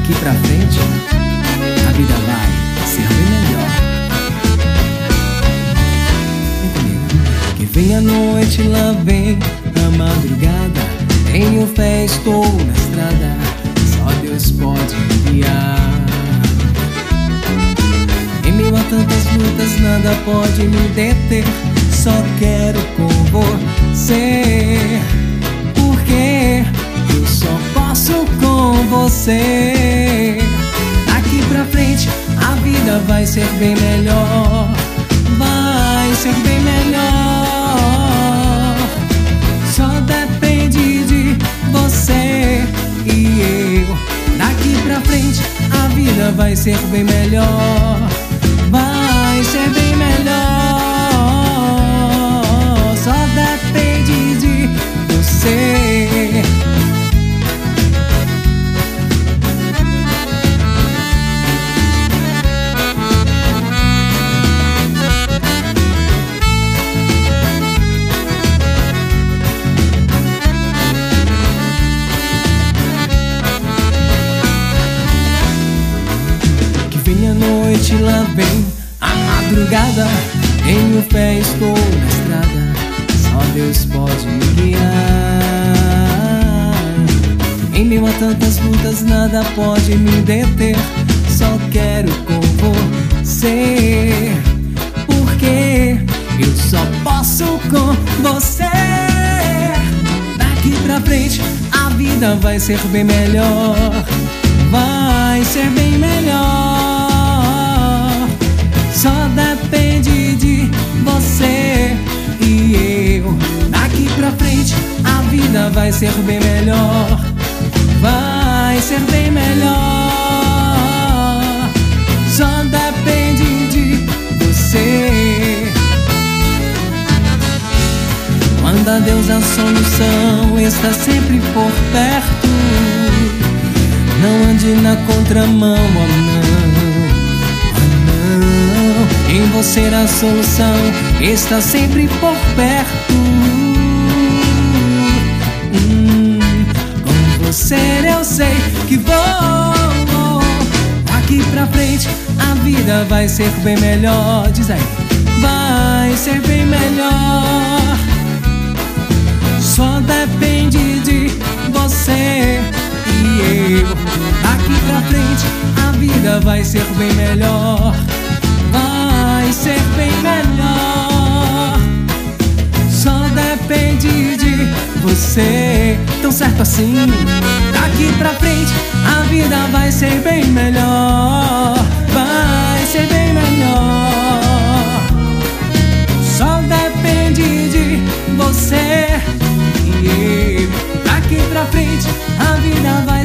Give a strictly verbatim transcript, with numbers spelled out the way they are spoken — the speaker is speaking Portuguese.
daqui pra frente a vida vai ser bem melhor. Vem comigo. Que vem a noite, lá vem a madrugada. Tenho fé, estou na estrada, só Deus pode me guiar. Em meio a tantas lutas, nada pode me deter. Só quero com você, porque eu só posso com você. Daqui pra frente a vida vai ser bem melhor. Vai ser bem melhor. Só depende de você e eu. Daqui pra frente a vida vai ser bem melhor. Vai ser bem melhor. Só depende de você. Que vem a noite, lá vem a madrugada. Tenho fé, estou na estrada, só Deus pode me guiar. Em meio a tantas lutas, nada pode me deter. Só quero com você, porque eu só posso com você. Daqui pra frente a vida vai ser bem melhor. Vai ser bem melhor. Só depende de você e eu. Daqui pra frente a vida vai ser bem melhor. Vai ser bem melhor. Só depende de você. Quando a Deus a solução está sempre por perto, não ande na contramão, oh não. Em você a solução está sempre por perto. hum, Com você eu sei que vou. Daqui pra frente a vida vai ser bem melhor. Diz aí. Vai ser bem melhor. Só depende de você e eu. Daqui pra frente a vida vai ser bem melhor. Vai ser bem melhor. Só depende de você. Tão certo assim. Daqui pra frente a vida vai ser bem melhor. Vai ser bem melhor. Só depende de você e eu. Daqui pra frente a vida vai